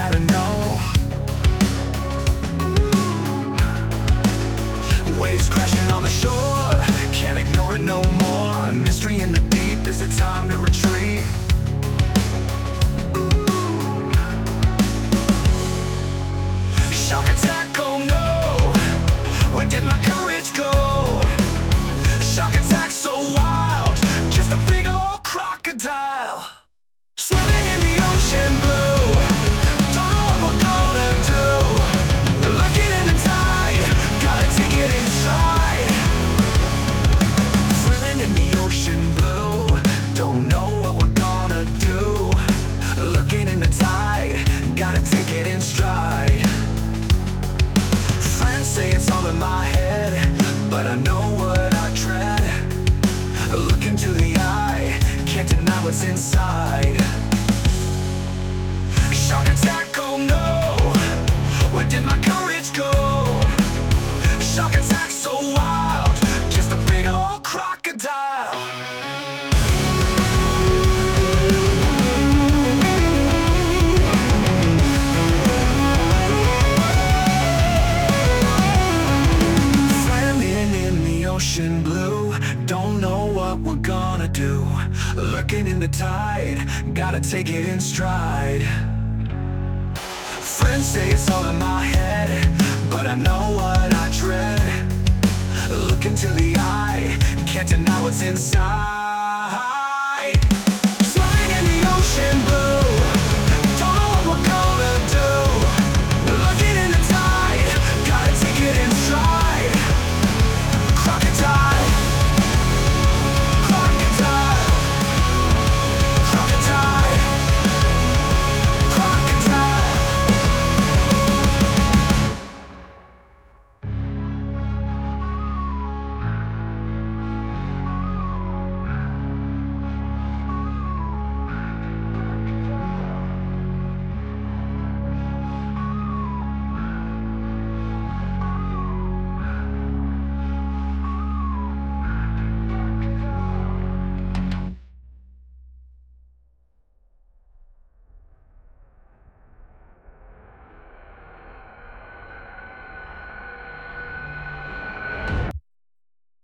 gotta know. Waves crashing on the shore, can't ignore it no more. Mystery in the deep, is it time to retreat? Shark attack, oh no, where did my courage go? Shark attack so wild, just a big old crocodile. Swimming in the ocean blue, don't know what we're gonna do. Looking in the tide, gotta take it inside. Swimming in the ocean blue, don't know what we're gonna do. Looking in the tide, gotta take it in stride. Friends say it's all in my head, but I know what I dread. Look into the eye, can't deny what's inside. Shark attack, oh no, where did my courage go? Shark attack so wild, just a big old crocodile. Swimming in the ocean blue, don't know what we're gonna do. Looking in the tide, gotta take it in stride. Friends say it's all in my head, but I know what I dread. Look into the eye, can't deny what's inside.